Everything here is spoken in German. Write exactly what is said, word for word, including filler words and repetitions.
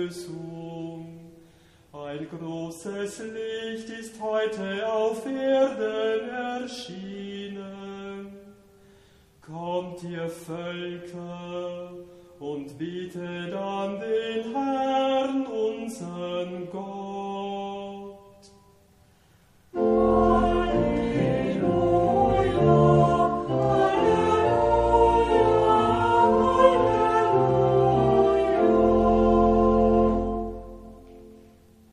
Erlösung. Ein großes Licht ist heute auf Erden erschienen. Kommt ihr Völker und bietet an den Herrn.